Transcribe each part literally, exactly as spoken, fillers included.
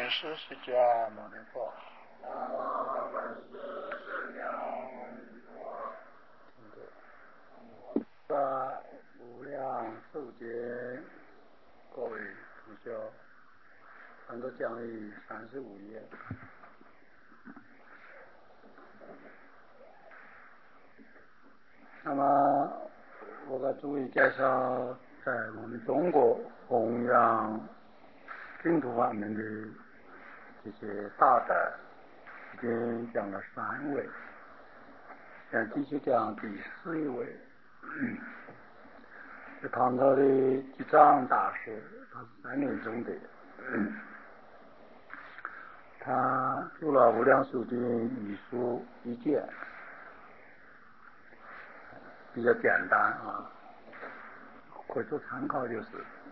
师释迦牟尼佛。大无量寿经，各位同学，传到讲义三十五页。那么，我给诸位介绍，在我们中国弘扬净土法门的这些大德，已经讲了三位，现在继续讲第四一位，是唐朝的吉藏大师，他是三年中的，他著了《无量寿经》一书一卷，比较简单啊，可以做参考就是。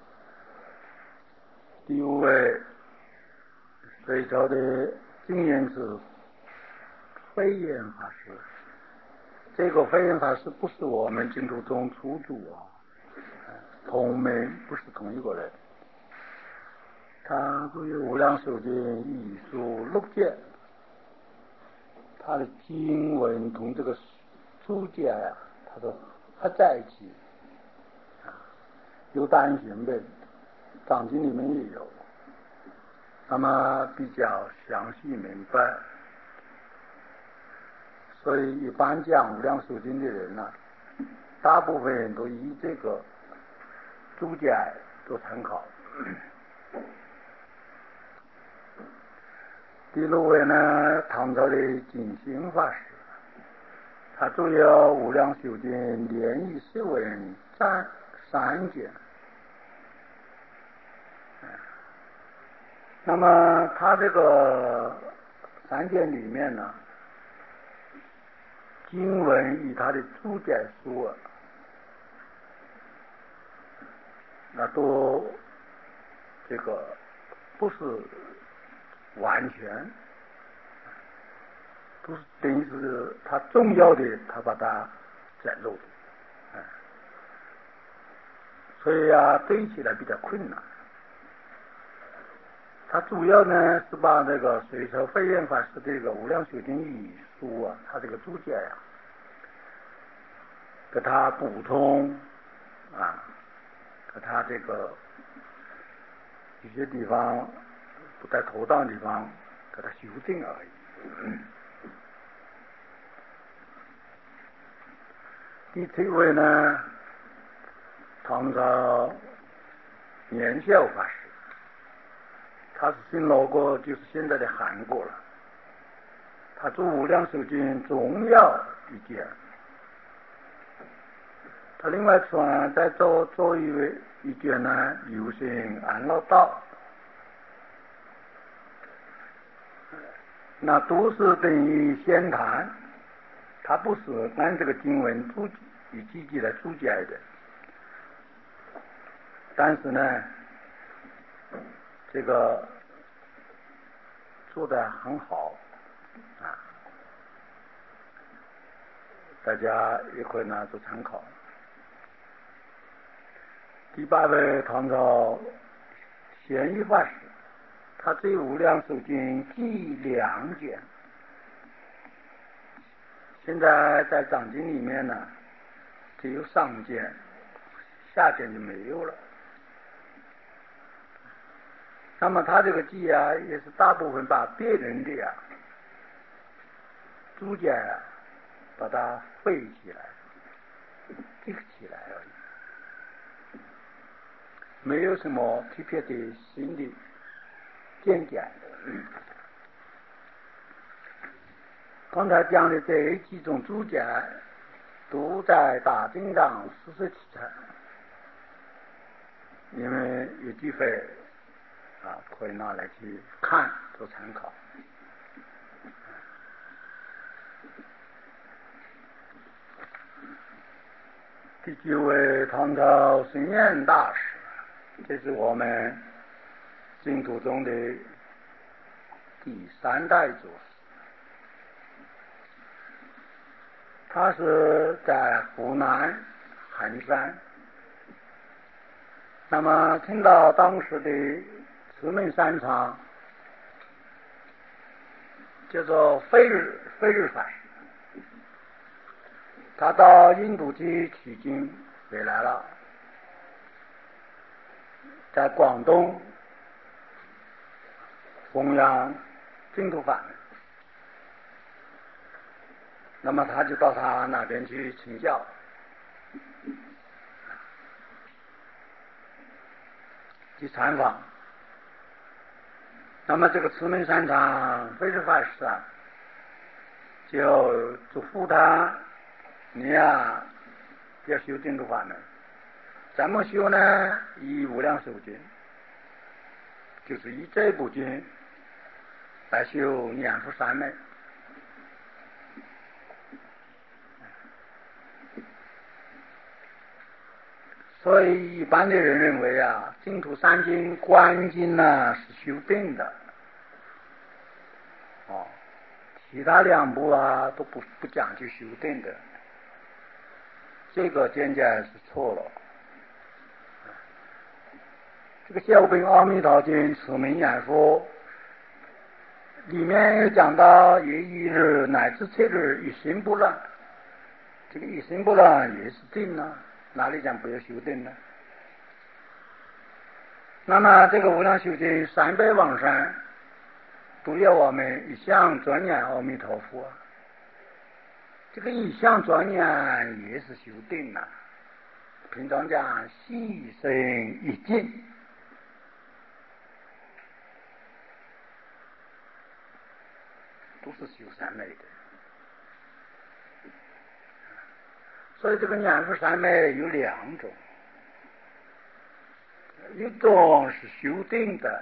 第五位，隋朝的净严寺慧远法师，这个慧远法师不是我们净土宗初祖啊，同门不是同一个人。他对于《无量寿经》一书六卷，他的经文同这个注解呀、啊，他都合在一起啊，有单行本，藏经里面也有，那么比较详细明白，所以一般讲《无量寿经》的人呢、啊，大部分人都以这个注解做参考。第六位呢，唐朝的净心法师，他著有《无量寿经》莲意释文占三卷。那么他这个三卷里面呢，经文与他的注解书啊，那都这个不是完全，不是等于是他重要的，他把它摘录的，哎，所以啊，对起来比较困难。他主要呢是把那个隋朝慧远法师这个《无量寿经》一书啊，他这个注解呀、啊，给他补充啊，给他这个有些地方不在妥当的地方给他修正而已。嗯、第七位呢，唐朝年孝法师，他是新罗国，就是现在的韩国了。他做《无量寿经》重要一卷，他另外传再做做一位一卷呢，有行安乐道，那都是等于先谈，他不是按这个经文注以积极来注解的，但是呢，这个做得很好啊，大家也可以拿做参考。第八位，唐朝显义法师，他这《无量寿经》计两卷，现在在藏经里面呢，只有上卷，下卷就没有了。那么他这个记啊，也是大部分把别人的啊注解啊，把它背起来，记起来而已，没有什么特别的新的见解。刚才讲的这几种注解，都在大经上四十七册，你们有机会啊，可以拿来去看做参考。第九位，唐朝圣严大师，这是我们净土中的第三代祖师，他是在湖南衡山。那么听到当时的慈门山场叫做菲日菲日法师，他到印度去取经回来了，在广东弘扬净土法门，那么他就到他那边去请教，去参访。那么这个慈门山场菲日法师啊，就嘱咐他，你呀要修净土法门，怎么修呢？以无量寿经，就是以这部经来修念佛三昧。所以一般的人认为啊，净土三经、观经呢是修定的，哦，其他两部啊都不不讲究修定的，这个见解是错了。这个《小品阿弥陀经》慈门念佛里面有讲到，也一日乃至七日一心不乱，这个一心不乱也是定啊，哪里讲不要修定呢？那么这个无量寿经三百往生，都要我们一向专念阿弥陀佛，这个一向专念也是修定啊。平常讲细声一静，都是修三昧的。所以这个念佛三昧有两种，一种是修定的，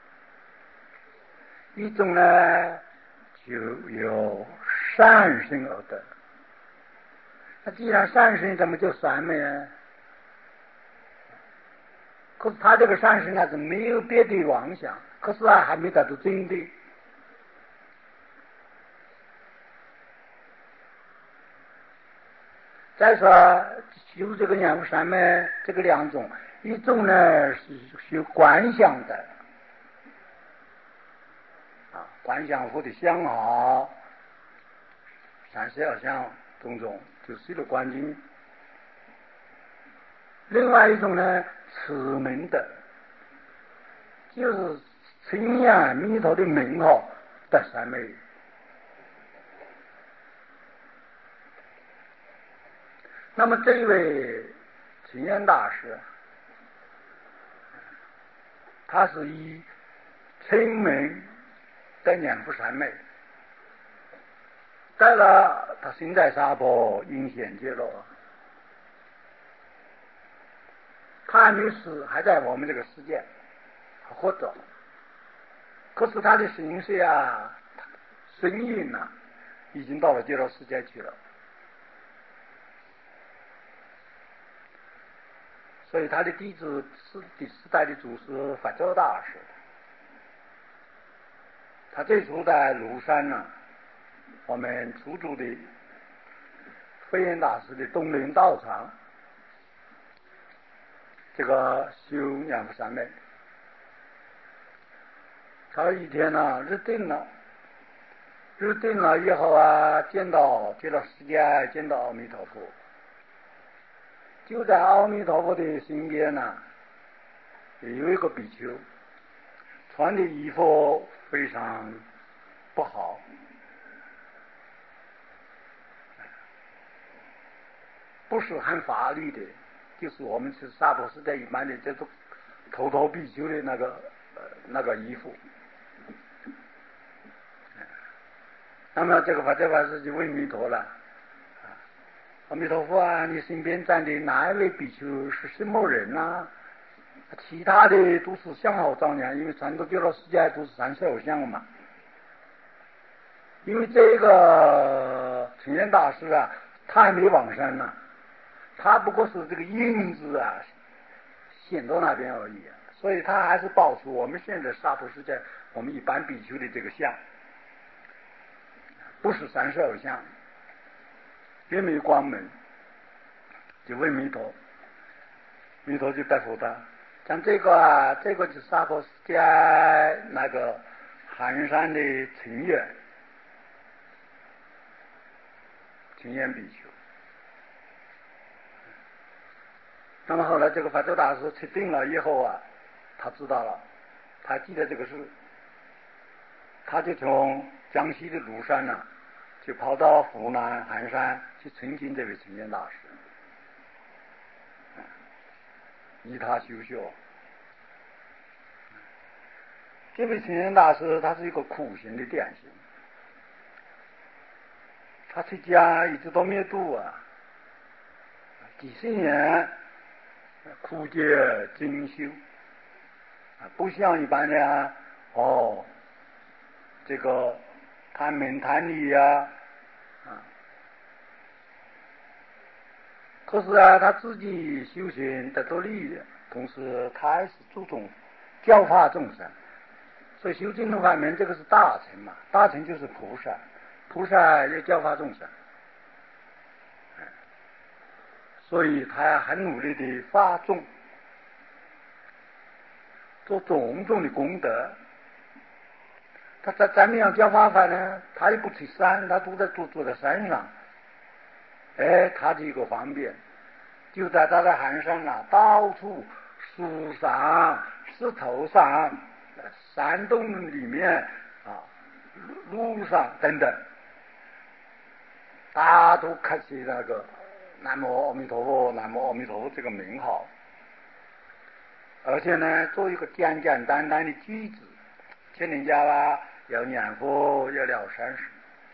一种呢就有善生而得。那既然善生，怎么就三昧呢？可是他这个善生呢是没有别的妄想，可是啊还没达到真定。再说修这个念佛三昧这个两种，一种呢是修观想的啊，观想佛的相好，三十二相种种，就是一个观经。另外一种呢，持名的，就是称念弥陀的名号的三昧。那么这位清源大师，他是以称名的念佛三昧，带了他身在沙婆应显结了，他还没死，还在我们这个世界活着，可是他的形式啊身影啊已经到了极乐世界去了。所以他的弟子是第四代的祖师法照大师，他最初在庐山呢、啊，我们出住的慧远大师的东林道场，这个修念佛三昧。他一天呢、啊、日定了，日定了以后啊，见到极乐世界，见到阿弥陀佛。就在阿弥陀佛的身边呢、啊，有一个比丘，穿的衣服非常不好，不是很法律的，就是我们是萨婆时代一般的这种头头比丘的那个、呃、那个衣服。那么这个法照法师就问弥陀了，阿弥陀佛啊，你身边站的哪一位比丘是什么人啊？其他的都是相好庄严，因为传到极乐世界都是三十二相嘛。因为这个清源大师啊，他还没往生呢、啊，他不过是这个印子啊显到那边而已、啊，所以他还是保持我们现在娑婆世界我们一般比丘的这个相，不是三十二相。也没有光门，就问弥陀，弥陀就答复他，像这个啊，这个是娑婆世界那个寒山的成员， 青眼比丘。那么后来这个法州大师确定了以后啊，他知道了，他记得这个事，他就从江西的庐山呢、啊，就跑到湖南寒山去亲近这位青眼大师，依他修学。这位青眼大师他是一个苦行的典型，他出家一直到灭度啊，几十年苦戒精修啊，不像一般的啊，哦，这个贪名贪利呀，啊，可是啊，他自己修行得到利益，同时他还是注重教化众生，所以修净土法门这个是大乘嘛，大乘就是菩萨，菩萨要教化众生，所以他很努力的发众，做种种的功德。他在怎么样教法法呢？他也不去山，他都在住住在山上。哎，他这个方便，就在他的寒山啊，到处树上、石头上、山洞里面啊、路上等等，大家都刻起那个南无阿弥陀佛、南无阿弥陀佛这个名号，而且呢，做一个简简单单的句子，请人家啦要念佛要了三十。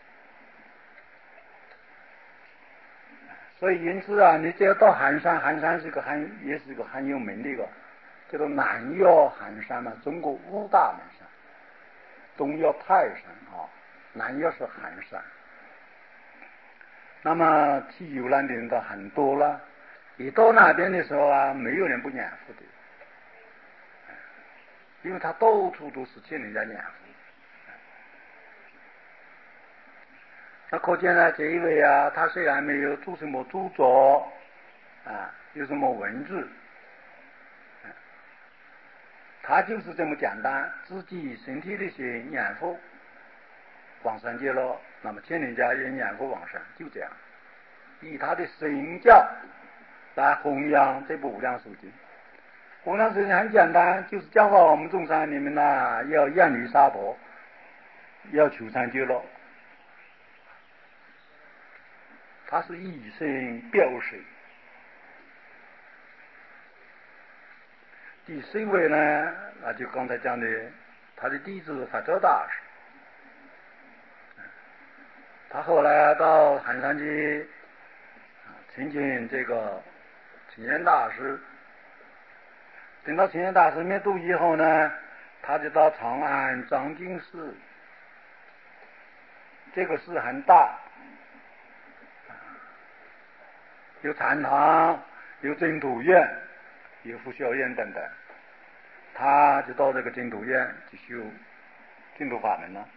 所以因此啊，你只要到寒山，寒山是个很也是一个很有名的一个，叫做南岳寒山嘛，中国五大门山，东岳泰山啊，南岳是寒山。那么去游览的人都很多了，一到那边的时候啊，没有人不念佛的，因为他到处都是请人家念佛。那可见呢，这一位啊，他虽然没有做什么著作啊，有什么文字，啊、他就是这么简单，自己身体力行念佛往生极乐，那么请人家也念佛往生，就这样，以他的身教来弘扬这部无量寿经。无量寿经很简单，就是教化我们众生，你们呐、啊、要远离杀戮，要求生极乐。他是以身表示。第四位呢，那就刚才讲的，他的弟子法州大师，他后来到寒山去亲近这个青眼大师，等到青眼大师灭度以后呢，他就到长安藏经寺，这个寺很大，有禅堂，有净土院，有佛学院等等，他就到这个净土院去修净土法门了。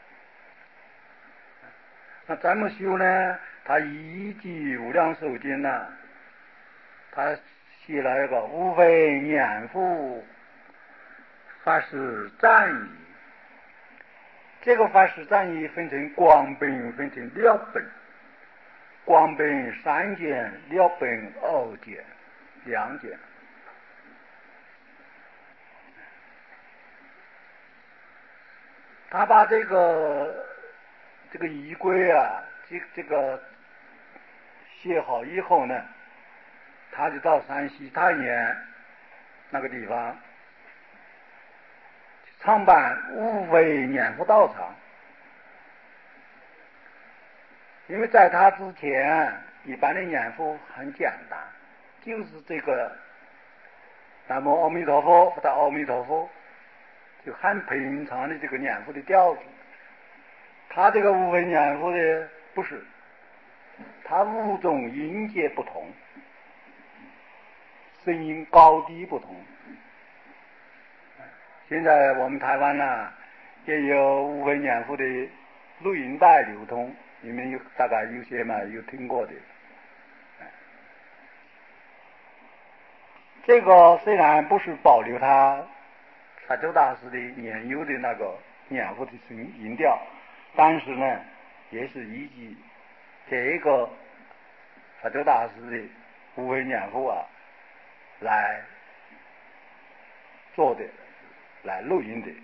那怎么修呢？他依据无量寿经呢，他写了一个无非念佛法师赞语。这个法师赞语分成光本，分成了本。光本三卷，了本二卷，两卷。他把这个这个仪轨啊，这这个写好以后呢，他就到山西太原那个地方创办无非念佛道场。因为在他之前，一般的念佛很简单，就是这个南无阿弥陀佛或者阿弥陀佛，就很平常的这个念佛的调子。他这个无非念佛的不是，他五种音节不同，声音高低不同。现在我们台湾呢、啊、也有无非念佛的录音带流通，你们有大概有些嘛有听过的。这个虽然不是保留他法州大师的原有的那个念佛的声音调，但是呢，也是依据这个法州大师的无为念佛啊来做的，来录音的。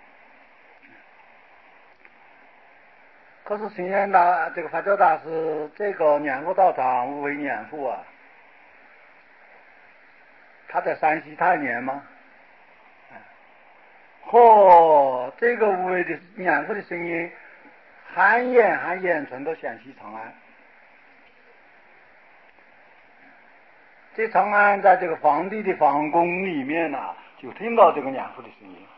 可是星云大这个法州大师这个念佛道场无为念佛啊，他在山西太年吗？嚯、哦，这个无为的念佛的声音，寒烟寒烟传到陕西长安。这长安在这个皇帝的皇宫里面呢、啊，就听到这个念佛的声音。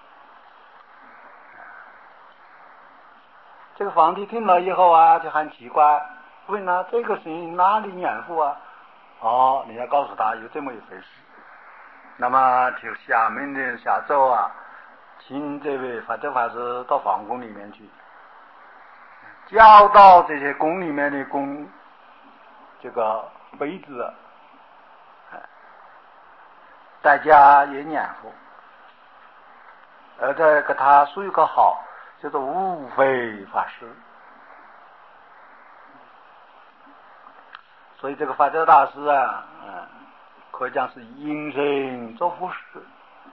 这个皇帝听了以后啊，就很奇怪，问他、啊、这个声音哪里念佛啊？哦，你要告诉他有这么一回事。那么就下命令下奏啊，请这位法州法师到皇宫里面去，教导这些宫里面的宫这个妃子，大家也念佛，而且给他说一个好，叫做无非法师。所以这个法州大师啊，嗯，可以讲是因身作佛事，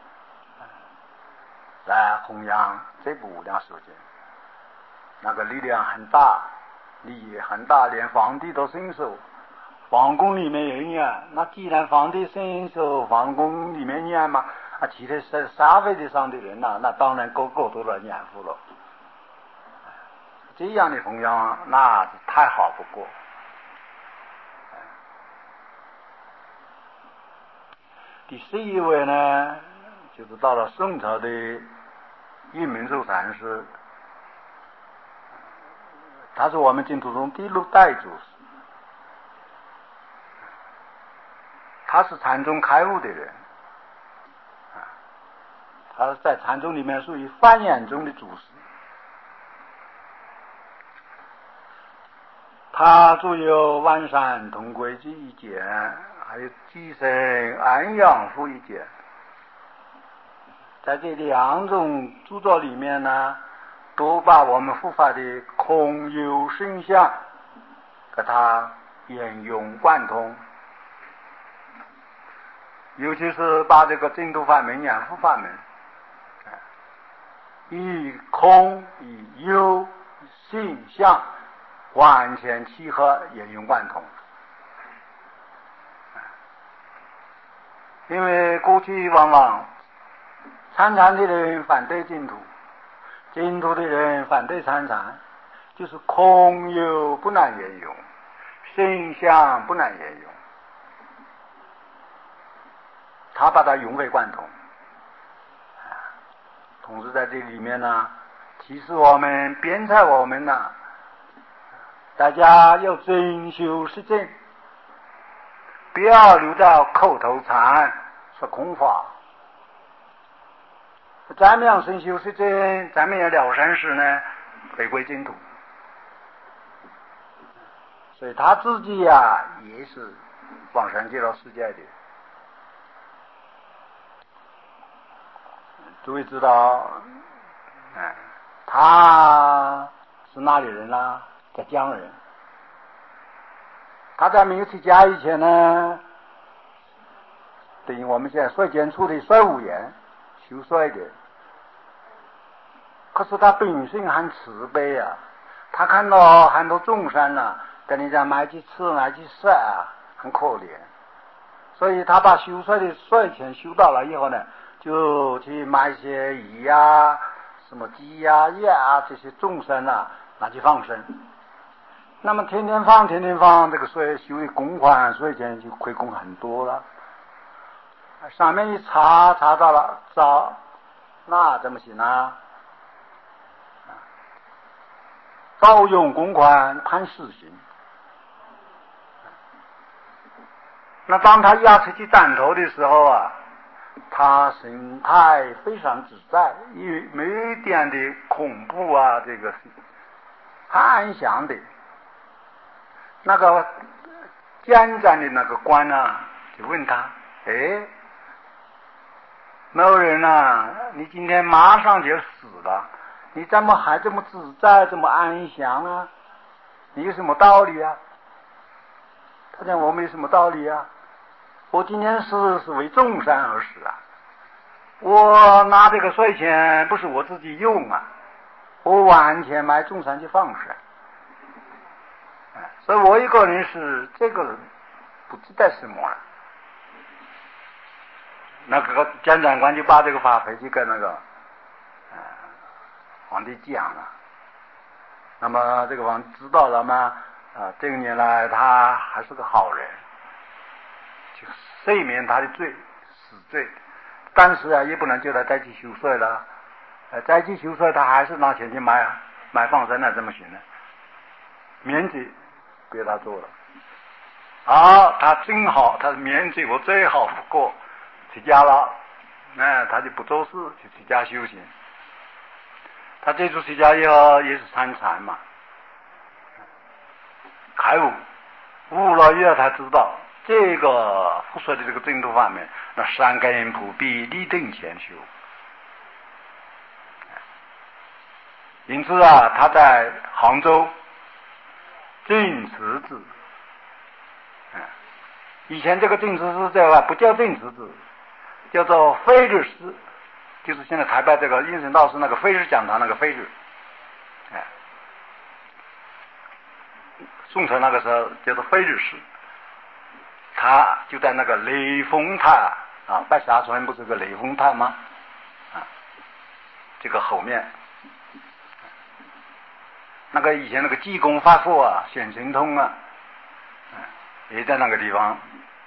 来弘扬这部无量寿经，那个力量很大，利益很大，连皇帝都伸手，皇宫里面有念。那既然皇帝伸手，皇宫里面念嘛，啊，其他是沙位的上的人呐、啊，那当然个个都来念佛了。这样的弘扬，那是太好不过。第十一位呢，就是到了宋朝的玉明寿禅师，他是我们净土宗第六代祖师，他是禅宗开悟的人，他在禅宗里面属于梵言宗的祖师。他著有《万山同归记》一卷，还有《寄生安养赋》一卷。在这两种著作里面呢，都把我们佛法的空有生相给它沿用贯通，尤其是把这个净土法门、念佛法门，以空、以有、性、相完全契合，沿用贯通。因为过去往往参禅的人反对净土，净土的人反对参禅，就是空有不能沿用，性相不能沿用，他把它融会贯通。同时在这里面呢，提示我们、鞭策我们呢，大家要真修实证，不要留到口头禅说空法。咱们要真修实证，咱们要了生死呢，回归净土。所以他自己呀、啊，也是往生极乐世界的。诸位知道，哎，他是哪里人呢？在江人。他在没有出家以前呢，等于我们现在帅监处的帅务员，修帅的。可是他本性很慈悲啊，他看到很多众生啊，跟人家买起吃买起晒啊，很可怜，所以他把修帅的帅钱修到了以后呢，就去买一些鱼呀、什么鸡呀、鸭啊这些众生啊，拿去放生。那么天天放天天放，这个税修的公款税钱就亏空很多了。上面一查查到了，找那怎么行啊？盗用公款判死刑。那当他押出去斩头的时候啊，他神态非常自在，因为没有一点的恐怖啊，这个很安详的。那个监斩的那个官啊，就问他：哎，某人啊，你今天马上就死了，你怎么还这么自在，这么安详啊？ 你有什么道理啊？他讲我没什么道理啊，我今天是是为众生而死啊，我拿这个税钱不是我自己用啊，我完全买众生去放生，所以我一个人是这个不知道什么了。那个监斩官就把这个法回去跟那个、呃、皇帝讲了，那么这个皇帝知道了嘛，啊，这个年来他还是个好人，就赦免他的罪死罪，但是啊也不能叫他再去修税了，呃再去修税他还是拿钱去买买放生了，怎么行呢？免罪给他做了，啊，他正好他免罪我最好不过。出家了，那他就不做事，就出家修行。他这次出家以后也是参禅嘛，开悟，悟了以后才知道这个佛说的这个净土方面，那三根普必，立定前修。因此啊，他在杭州净慈寺，以前这个净慈寺这个不叫净慈寺，叫做非日寺，就是现在台北这个应成道士那个非日讲堂那个非日，哎，宋朝那个时候叫做非日寺，他就在那个雷峰塔啊，白沙村不是个雷峰塔吗？啊，这个后面，那个以前那个济公发佛啊，显神通啊，也在那个地方，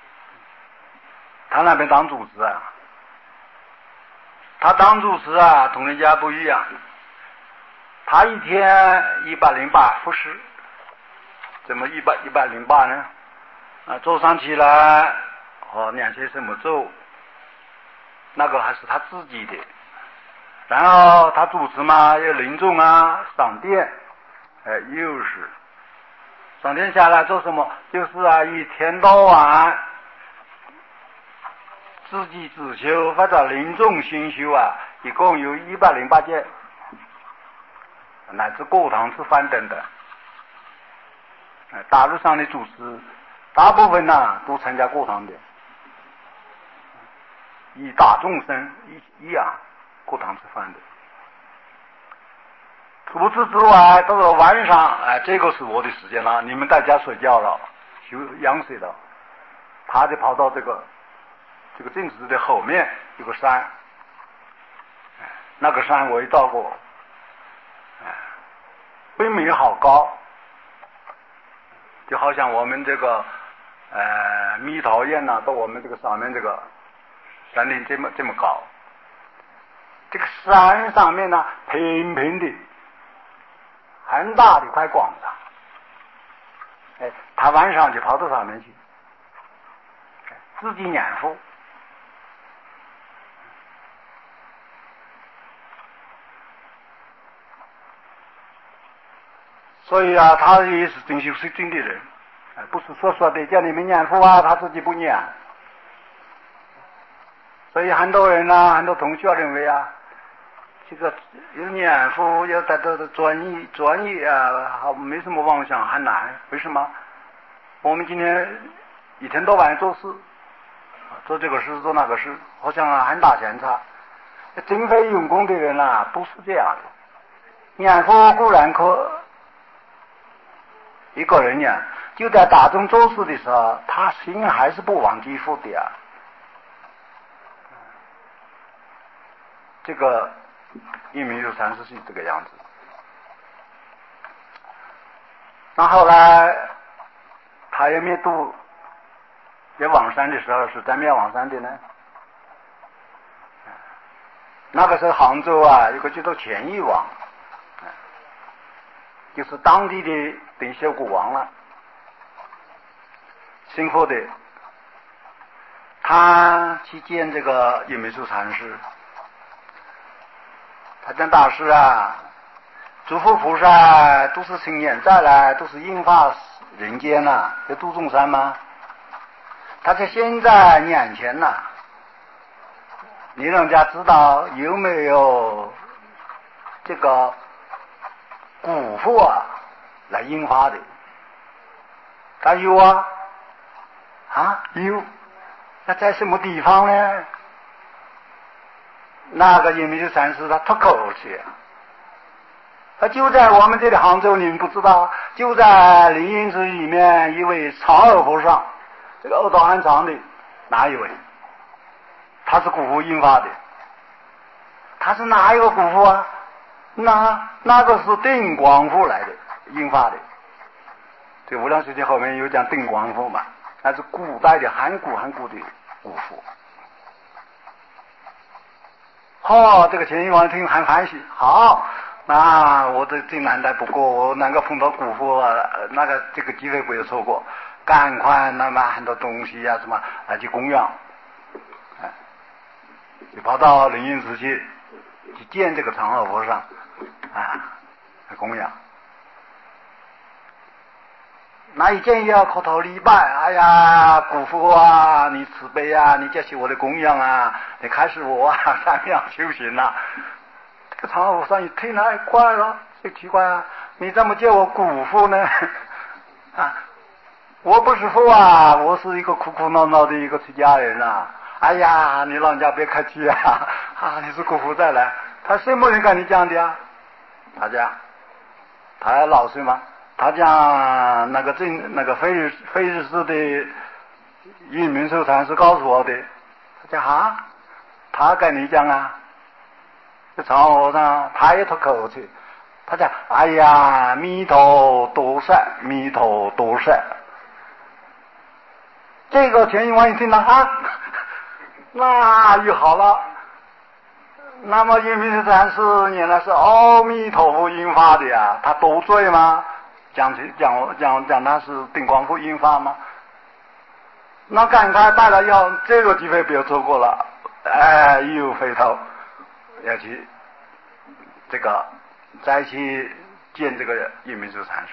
他那边当主持啊。他当主持啊，同人家不一样。他一天一百零八复试，怎么一百一百零八呢？啊，早上起来哦，念些什么咒，那个还是他自己的。然后他主持嘛，要临终啊，赏殿，哎，又是赏殿下来做什么？就是啊，一天到晚。自己自修或者临终心修啊，一共有一百零八件，乃至过堂吃饭等等。大陆上的主持，大部分呢、啊、都参加过堂的，以大众生一一样过堂吃饭的。除此之外，到了晚上，哎，这个是我的时间了，你们在家睡觉了，休养息了，他就跑到这个。这个净慈的后面有个山，那个山我也到过，并没有好高，就好像我们这个呃蜜桃园呐、啊，到我们这个上面这个山顶这么这么高。这个山上面呢，平平的，很大的一块广场，哎，他晚上就跑到上面去，自己念佛。所以啊，他也是真修是真的人，不是说说的叫你们念佛啊，他自己不念。所以很多人啊，很多同学认为啊，这个有念佛要达到的专一专一啊，好没什么妄想，很难。为什么？我们今天一天到晚做事，做这个事做那个事，好像啊很大偏差。真非用功的人啊，不是这样的。念佛固然可。一个人呀，就在大众做事的时候，他心还是不忘记佛的啊。这个一名有三十岁这个样子。那后来他也灭度，也往生的时候是在灭往生的呢。那个时候杭州啊，有个叫做钱义王，就是当地的等小国王了，信佛的，他去见这个叶美术禅师，他讲大师啊，诸佛菩萨都是青年再来，都是应化人间呐、啊，要度众生吗？他在现在眼前呐、啊，你让人家知道有没有这个古佛啊来应化的， 他有啊，啊有，那在什么地方呢？那个因为是禅师他脱口气啊，他就在我们这里杭州，你们不知道，就在灵隐寺里面一位长耳和尚，这个耳朵很长的哪一位？他是古佛印发的，他是哪一个古佛啊？那那个是定光佛来的印发的。这无量世界后面有讲定光佛嘛，那是古代的很古很古的古佛。哦，这个钱一王听很欢喜，好，那我这最难得不过，我能够碰到古佛啊，那个这个机会不要错过，赶快那么很多东西啊什么来去供养，哎，就跑到灵隐寺去去见这个长老和尚啊，来供养。那一见要磕头礼拜，哎呀，古佛啊，你慈悲啊，你接受我的供养啊，你开始我啊三样修行啊。这个长老和尚一听太快了，就奇怪啊，你怎么叫我古佛呢？啊，我不是佛啊，我是一个苦苦恼恼的一个出家人啊。哎呀，你老人家别客气啊，啊，你是古佛再来。他什么人跟你讲的啊？他讲，他还老实吗？他讲那个正那个非日非日寺的印明寿禅师告诉我的，他讲啊，他跟你讲啊，这长和尚他也脱口气，他讲哎呀，弥陀多善，弥陀多善。这个钱一王一听了啊，那又好了。那么印明寿禅师原来是阿弥陀佛印发的呀，他多罪吗？讲讲讲讲他是定光佛印发吗？那赶快拜了以后，这个机会不要错过了，哎，又回头要去这个再去见这个印明寿禅师。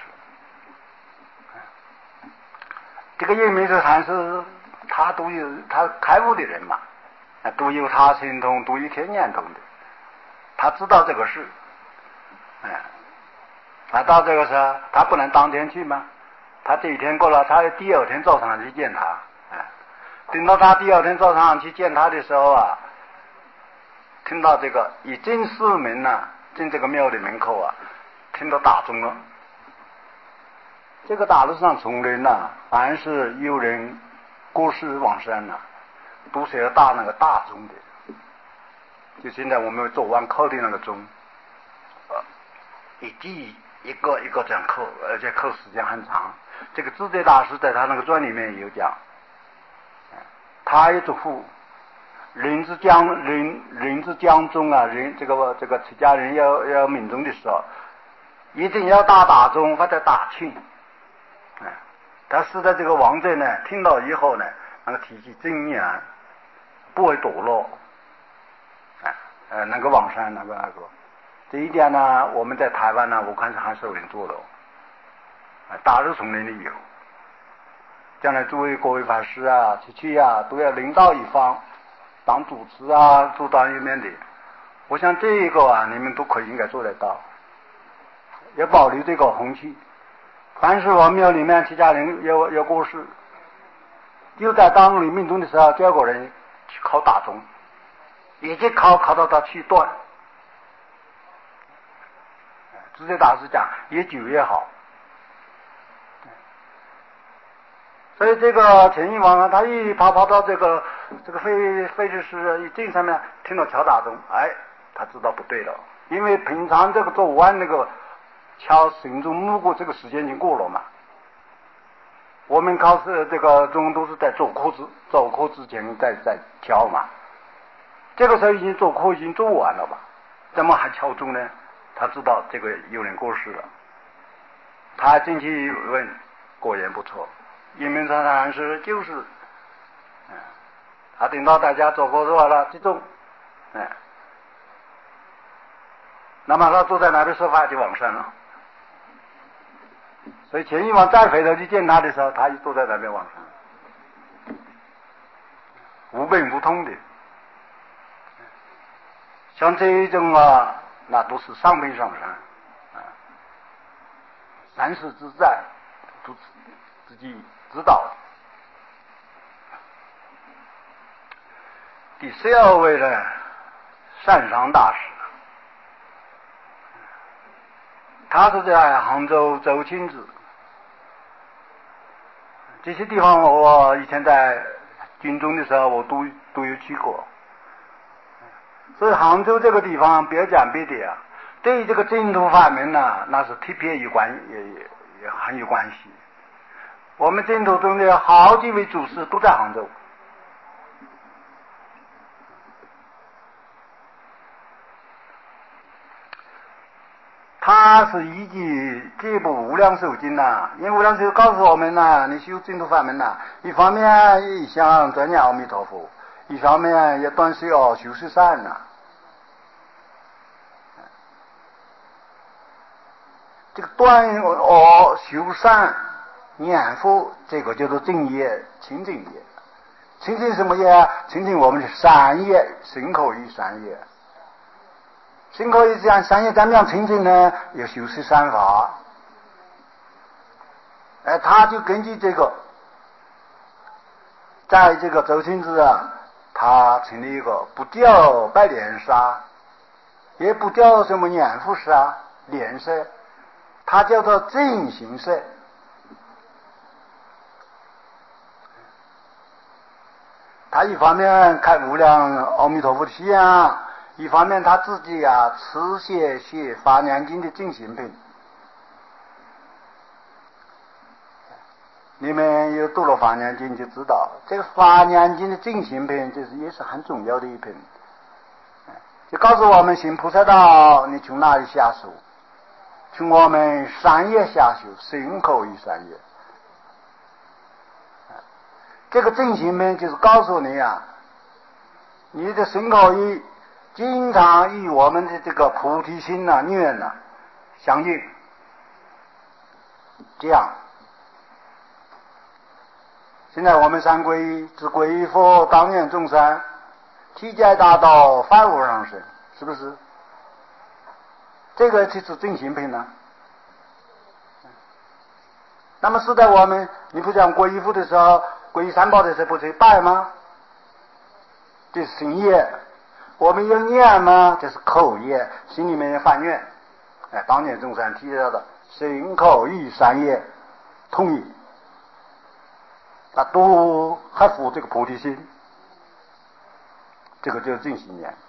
这个印明寿禅师他都有他开悟的人嘛，都有他神通，都有天眼通的，他知道这个事，哎。他到这个时候，他不能当天去吗？他这一天过了，他第二天早上去见他。哎，等到他第二天早上去见他的时候啊，听到这个一进寺门呐、啊，进这个庙的门口啊，听到打钟了。这个大路上从人呐、啊，凡是有人过世往生呐、啊，都是要打那个大钟的。就现在我们做完扣的那个钟，呃，一记。一个一个这样扣，而且扣时间很长。这个智者大师在他那个传里面也有讲，他一嘱咐人之将人人之将终啊，人这个这个出家人要要命中的时候，一定要打大钟或者打磬。哎，他使得这个亡者呢，听到以后呢，那个体系真严，不会堕落，哎呃，能够往生，那个那个。这一点呢，我们在台湾呢，我看是很少人做的，大日丛林里有。将来诸位各位法师啊，去去啊，都要领导一方，当主持啊，做当一面的。我想这一个啊，你们都可以应该做得到，要保留这个红气。凡是我庙里面出家人要要过世，就在当临命终的时候，就要个人去考大钟，一直考考到他去断。智者大师讲，越久越好。所以这个钱一王啊，他一跑跑到这个这个非非知识一进上面，听到敲大钟，哎，他知道不对了，因为平常这个做完那个敲神钟木过，这个时间已经过了嘛。我们考试这个钟都是在做课之做课之前再再敲嘛，这个时候已经做课已经做完了吧，怎么还敲钟呢？他知道这个有人过世了，他进去问，果然不错，印明寿禅师就是，嗯，他等到大家走过多了，这种，嗯，那么他坐在那边说法就往生了。所以钱一王再回头去见他的时候，他就坐在那边往生，无病无痛的。像这一种啊，那都是上病上身，啊，三世之灾，都自己知道。第十二位呢，善商大师，他是在杭州周清寺。这些地方我以前在军中的时候我都都有去过，所以杭州这个地方别讲别的啊，对这个净土法门呢，那是特别有关也也也很有关系。我们净土中的好几位祖师都在杭州。他是依据这部《无量寿经》呐，因为《无量寿》告诉我们呐，你修净土法门呐，一方面也想专念阿弥陀佛，一方面也当是要修十善呐。这个断恶修善念佛，这个叫做正业、清净业。清净什么业？清净我们的善业，身口意善业。身口意善善业怎么样清净呢？要修持善法。哎，他就根据这个，在这个周清寺啊，他成立一个不掉拜莲沙，也不掉什么念佛沙、莲社，它叫做正行社。他一方面看无量阿弥陀佛的像，一方面他自己啊持写写《法念经》的正行品。你们有读了《法念经》就知道，这个《法念经》的正行品，这是也是很重要的一品，就告诉我们行菩萨道，你从哪里下手？从我们善业下手，身口意善业。这个正行品就是告诉你啊，你的身口意经常与我们的这个菩提心呐、啊、念呐、啊、相应，这样。现在我们三皈依，只皈依佛，当愿众生，体解大道，反无上生，是不是？这个就是正行品呢。那么是在我们，你不讲皈依佛的时候，皈依三宝的时候，不是拜吗？这是身业。我们要念吗？这是口业，心里面发愿，哎，当愿众生体解的身口意三业统一。啊，都还符这个菩提心，这个就是正行念。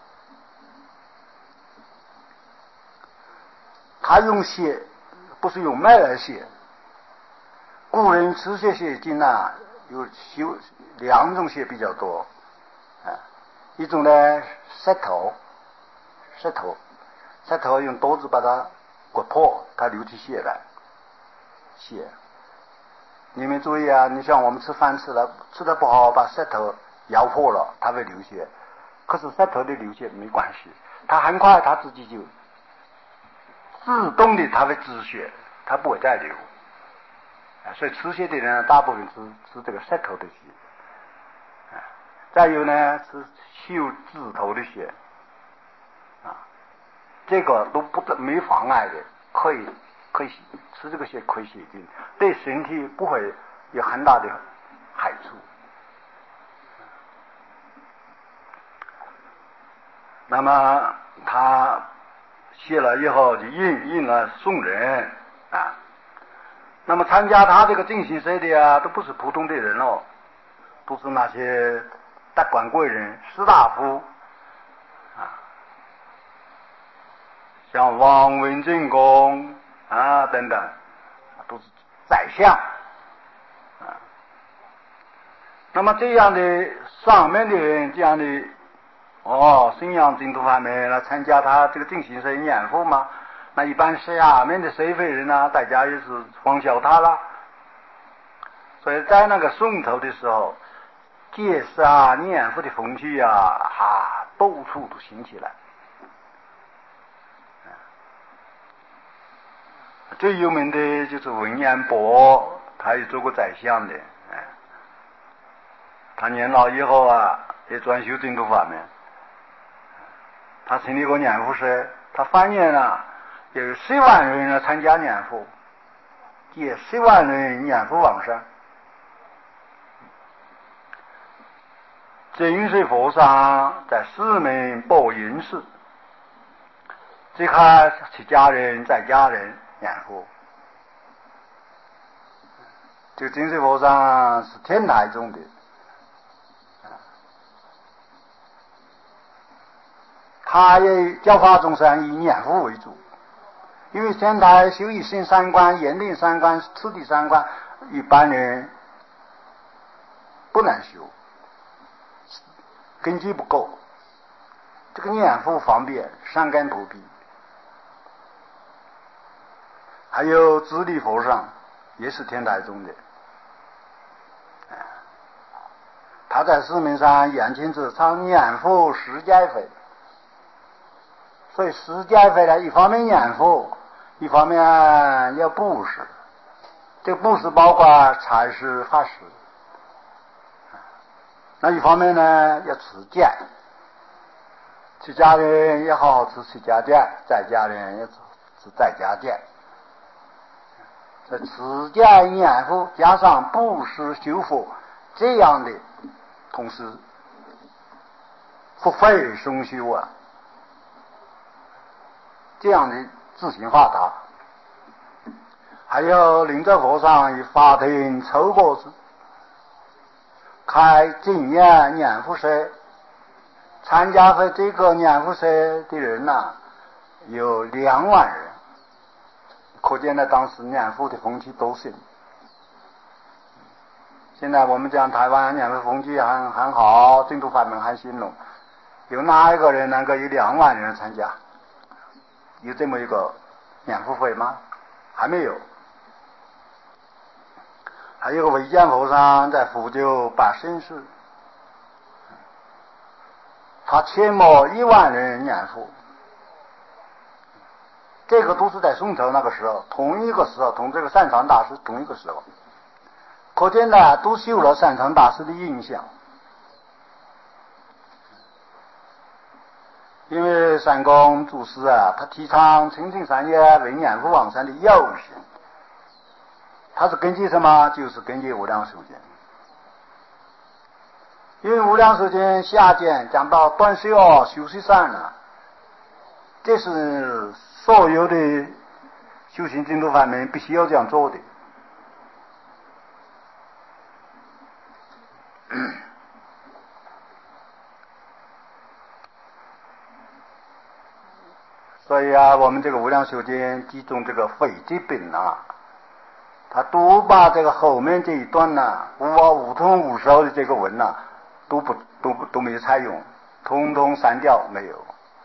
他用写，不是用脉来写。古人持写写经啊，有修两种写比较多，啊，一种呢舌头，舌头，舌头用刀子把它割破，它流起血来，血。你们注意啊，你像我们吃饭吃了吃的不好，把舌头咬破了，它会流血。可是舌头的流血没关系，它很快它自己就自动的它会止血，它不会再流。所以吃血的人大部分是吃这个舌头的血。再有呢是修指头的血，啊，这个都不得没妨碍的，可以。可以吃这个血可以血精，对身体不会有很大的害处。那么他写了以后就印印了送人啊。那么参加他这个正行社的啊，都不是普通的人哦，都是那些达官贵人、士大夫啊，像王文正公啊等等，都是宰相啊。那么这样的上面的人，这样的哦，信仰净土法门来参加他这个正行社念佛嘛，那一般下面的社会人啊，大家也是仿效他了。所以在那个宋朝的时候，戒师啊、念佛的风气啊，啊，到处都兴起来。最有名的就是文彦博，他也做过宰相的，哎，他年老以后啊，也专修净土法门，他成立过念佛社，他翻念啊，有十万人来参加念佛，借十万人念佛往生。 净水佛上在四门播音时，即刻出家人在家人念佛。这个净水佛上是天台宗的，他也教化众生以念佛为主，因为天台修一心三观、严定三观、次第三观，一般人不能修，根基不够。这个念佛方便，三根普遍。还有自力佛上也是天台宗的，他在市面上言清楚，他念佛十戒费。所以十戒费呢，一方面念佛，一方面要布施。这个布施包括财施、法施。那一方面呢，要持戒，出家人要好好持持家戒，在家人要持在家戒。这持戒念佛加上布施修佛，这样的同时福慧双修啊，这样的自行发达。还有临在佛上以法庭抽过子，开正念念佛社，参加过这个念佛社的人呐、啊，有两万人，可见呢当时念佛的风气都盛。现在我们讲台湾念佛风气很很好，净土法门很兴隆，有哪一个人能够有两万人参加？有这么一个念佛会吗？还没有。还有个韦建佛上在福州办盛事，他切莫一万人念佛，这个都是在宋朝那个时候，同一个时候，同这个善长大师同一个时候，可见呢都受了善长大师的影响。因为三公祖师啊，他提倡清净三业为念佛往生的要性，他是根据什么？就是根据无量寿经。因为无量寿经下卷讲到断舍修习善了，这是所有的修行净土法门必须要这样做的。所以啊，我们这个无量寿经集中这个非基本啊，他都把这个后面这一段呢、啊，无啊无通无收的这个文呐、啊，都不都不都没有采用，通通删掉没有。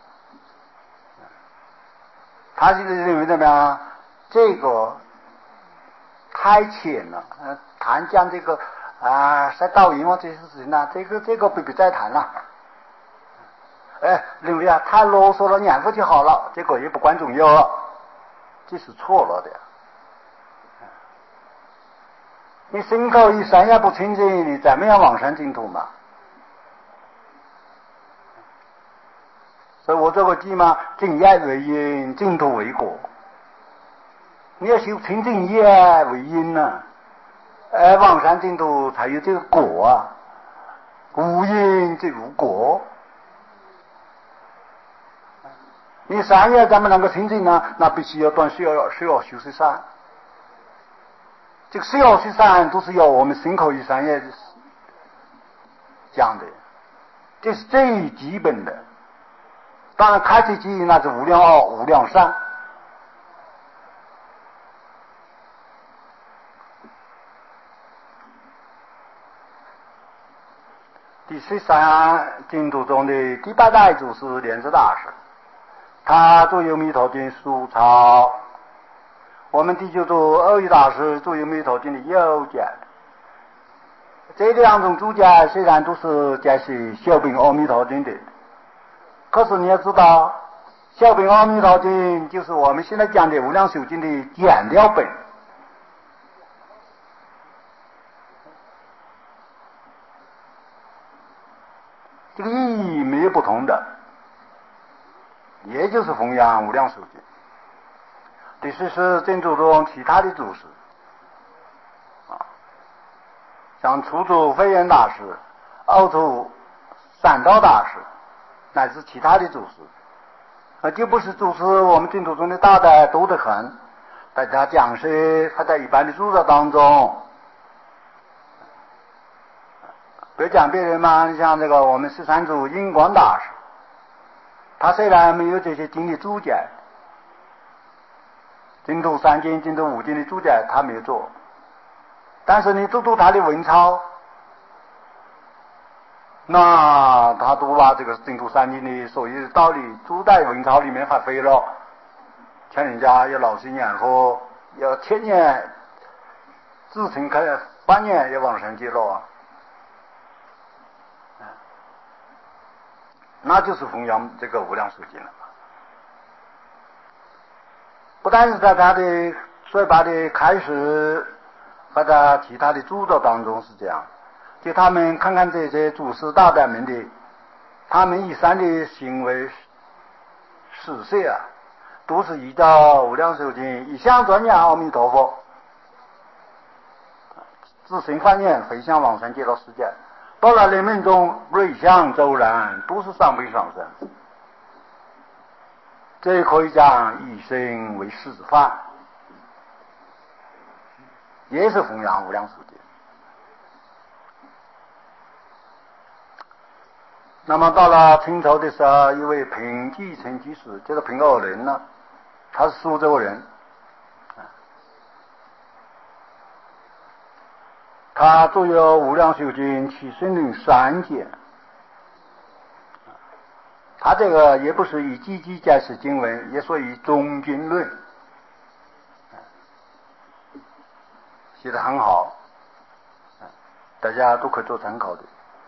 他现在认为怎么样？这个太浅了，呃，谈讲这个啊，晒倒影啊这些事情呢，这个这个不必再谈了。哎，认为啊太啰嗦了，念佛就好了，这个也不关重要，这是错了的。你身口意三业不清净，你怎么样往生净土嘛？所以我这个句嘛，正业为因，净土为果。你要修清净业为因呐、啊，哎，往生净土才有这个果啊，无因就无果。你三业怎么能够清净呢？那必须要断需要需要修十善。这个需要十善都是要我们身口意三业讲的，这是最基本的。当然开启记忆那是无量奥无量善。第十三净土中的第八代祖师莲池大师，他著有《弥陀经》书抄，我们第九祖二义大师著有《弥陀经》的右讲。这两种注解虽然都是解释小品阿弥陀经的，可是你要知道，小品阿弥陀经就是我们现在讲的无量寿经的简要本。这个意义没有不同的，也就是弘扬无量寿经。第四是净土中其他的祖师啊，像初祖慧远大师、二祖三道大师乃至其他的祖师，啊，就不是祖师，我们净土宗的大德多得很。大家讲是他在一般的著作当中，不要讲别人嘛，你像这个我们十三祖印光大师，他虽然没有这些经的注解，净土三经、净土五经的注解他没有做，但是你读读他的文钞，那他都把这个净土三经的所有的道理注在文钞里面发挥了，像人家要老实念佛，要千年自成开八年要往生极乐啊，那就是弘扬这个无量寿经了。不但是在他的说法的开始和在其他的著作当中是这样，就他们看看这些祖师大德们的他们一生的行为事迹啊，都是依照无量寿经一向专念阿弥陀佛，自行发愿回向往生极乐世界，到了临命中瑞相周然，都是上辈上生。这可以讲以身为示范，也是弘扬无量寿经。那么到了清朝的时候，一位平继承居士，这个平二人呢，他是苏州人，他著有《无量寿经》起身论三卷，他这个也不是以积极解释经文，也说以中经论，写得很好，大家都可以做参考的。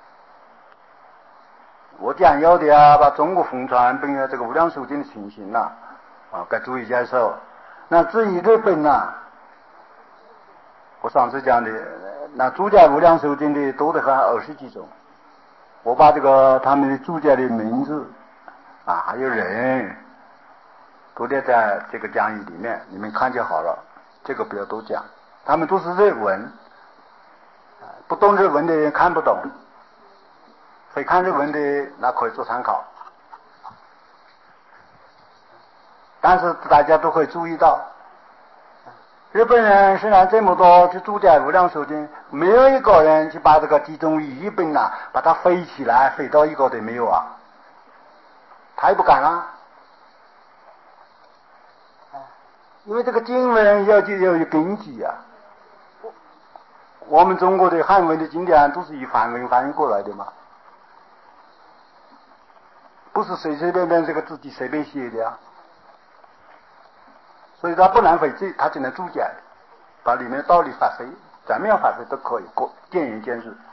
我简要的啊，把中国红传本的这个无量寿经的情形呐、啊，啊，该注意接受。那至于日本呐、啊，我上次讲的，那注解无量寿经的多得很，二十几种。我把这个他们的注解的名字啊，还有人，都列在这个讲义里面，你们看就好了。这个不要多讲，他们都是日文，不懂日文的人看不懂。会看日文的那可以做参考，但是大家都会注意到，日本人虽然这么多去注解无量寿经，没有一个人去把这个集中于一本啊，把它飞起来飞到一个都没有啊，他也不敢啊，因为这个经文要就要有根据啊。我们中国的汉文的经典都是以梵文翻译过来的嘛。不是随随便便这个自己随便写的啊，所以他不能废罪，他只能注解，把里面的道理发挥，怎么样发挥都可以，见仁见智。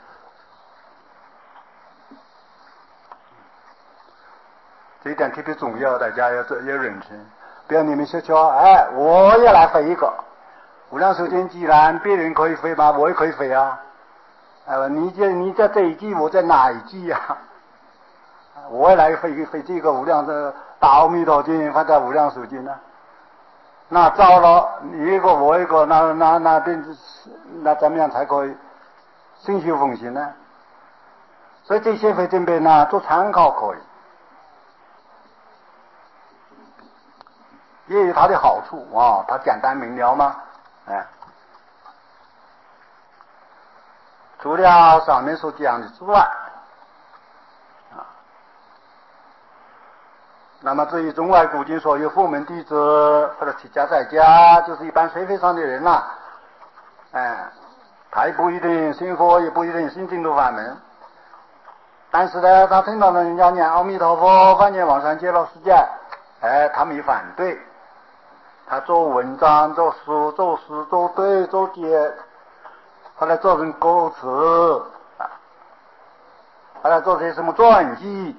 这一点特别重要，大家要要认真，不要你们说说，哎，我也来废一个无量寿经，既然别人可以废嘛，我也可以废啊。哎，你这你在这一句，我在哪一句呀、啊？我也来废废这个无量的大阿弥陀经，放在无量寿经呢？那糟了，你一个我一个，那那那变那怎么样才可以心修奉行呢？所以这些非正本呢，做参考可以，也有它的好处啊，它简单明了嘛，哎。除了上面所讲的之外。那么至于中外古今所有佛门弟子或者出家在家，就是一般社会上的人呐、啊，哎，他也不一定信佛，也不一定信净土法门，但是呢，他听到了人家念阿弥陀佛，发愿往生极乐世界，哎，他没反对，他做文章、做书、做诗、做对、做解，后来做成歌词，后来做成什么传记。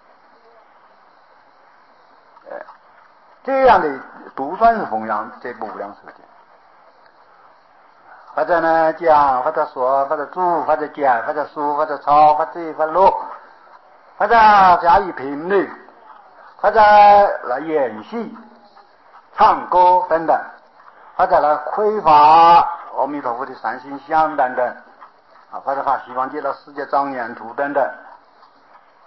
这样的都算是弘扬这部无量寿经，或者呢讲，或者说，或者注，或者讲，或者书，或者抄，或者或录，或者加以评论，或者来演戏、唱歌等等，或者来挥发阿弥陀佛的三星像等等，啊，或者发西方极乐世界庄严图等等，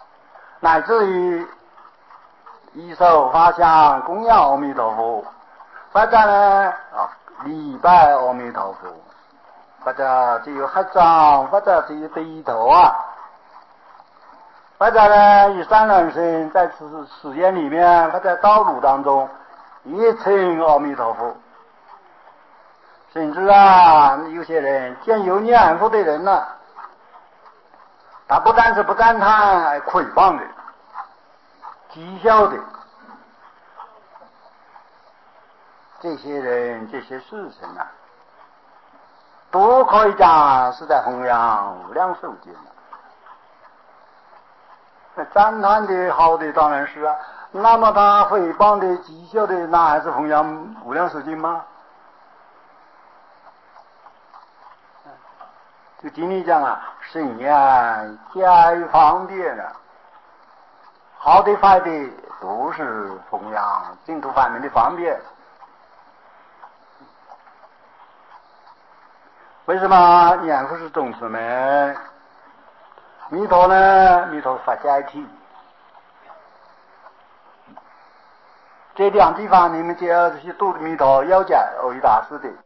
乃至于一手发香供养阿弥陀佛，或者呢啊礼拜阿弥陀佛，或者只有合掌，或者只有低头啊，或者呢以三人身在此实验里面，或者道路当中也称阿弥陀佛。甚至啊，有些人见有念佛的人呢、啊，他不但是不赞叹，还诽谤的、讥笑的。这些人、这些事情啊，都可以讲是在弘扬无量寿经了。那赞叹的好的当然是啊，那么他诽谤的、讥笑的，那还是弘扬无量寿经吗？这经里讲啊，圣言皆方便啊，好的坏的都是弘扬净土法门的方便。为什么念佛是宗师门？弥陀呢？弥陀法解体。这两地方你们只要是读弥陀要解，欧一大师的。